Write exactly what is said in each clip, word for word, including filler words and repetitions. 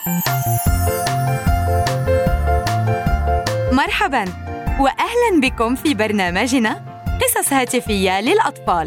مرحباً وأهلاً بكم في برنامجنا قصص هاتفية للأطفال.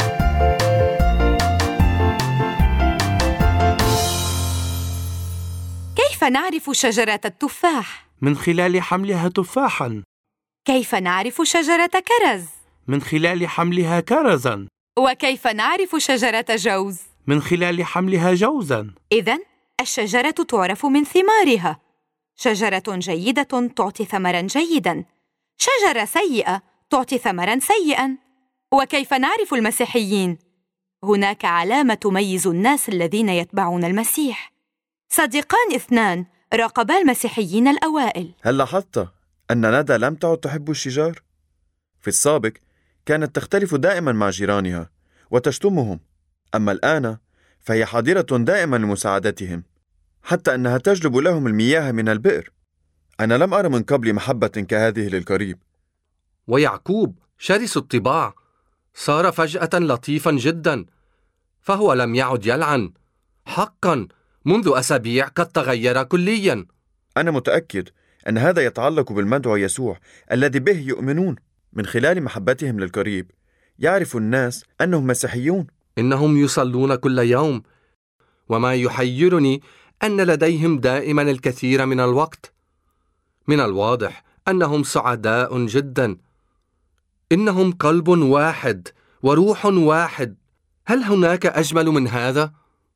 كيف نعرف شجرة التفاح؟ من خلال حملها تفاحاً. كيف نعرف شجرة كرز؟ من خلال حملها كرزاً. وكيف نعرف شجرة جوز؟ من خلال حملها جوزاً. إذن الشجرة تعرف من ثمارها. شجرة جيدة تعطي ثمراً جيداً، شجرة سيئة تعطي ثمراً سيئاً. وكيف نعرف المسيحيين؟ هناك علامة تميز الناس الذين يتبعون المسيح. صديقان اثنان راقبا المسيحيين الأوائل. هل لاحظت أن ندى لم تعد تحب الشجار؟ في السابق كانت تختلف دائما مع جيرانها وتشتمهم، أما الآن فهي حاضرة دائما لمساعدتهم، حتى أنها تجلب لهم المياه من البئر. أنا لم أرى من قبل محبة كهذه للقريب. ويعقوب شرس الطباع صار فجأة لطيفا جدا، فهو لم يعد يلعن. حقا منذ أسابيع قد تغير كليا. أنا متأكد أن هذا يتعلق بالمدعو يسوع الذي به يؤمنون. من خلال محبتهم للقريب يعرف الناس أنهم مسيحيون. إنهم يصلون كل يوم، وما يحيرني أن لديهم دائما الكثير من الوقت. من الواضح أنهم سعداء جدا. إنهم قلب واحد وروح واحد. هل هناك أجمل من هذا؟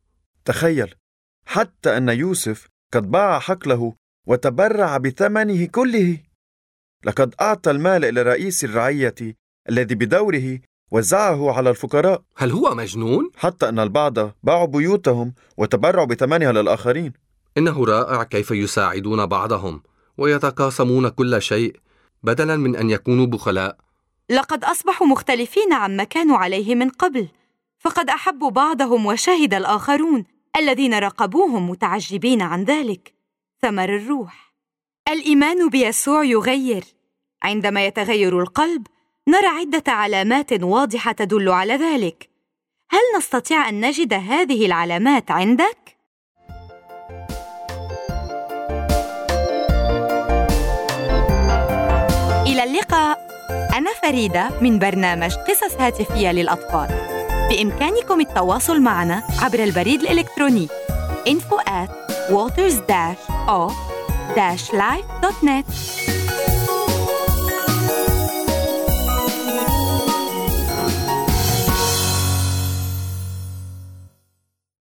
تخيل حتى أن يوسف قد باع حقله وتبرع بثمنه كله. لقد أعطى المال إلى رئيس الرعية الذي بدوره وزعه على الفقراء. هل هو مجنون؟ حتى أن البعض باعوا بيوتهم وتبرعوا بثمنها للآخرين. إنه رائع كيف يساعدون بعضهم ويتقاسمون كل شيء بدلاً من أن يكونوا بخلاء. لقد أصبحوا مختلفين عما كانوا عليه من قبل، فقد أحبوا بعضهم وشهد الآخرون الذين راقبوهم متعجبين عن ذلك. ثمر الروح. الإيمان بيسوع يغير. عندما يتغير القلب نرى عدة علامات واضحة تدل على ذلك. هل نستطيع أن نجد هذه العلامات عندك؟ إلى اللقاء. أنا فريدة من برنامج قصص هاتفية للأطفال. بإمكانكم التواصل معنا عبر البريد الإلكتروني info at waters dash o dash life dot net.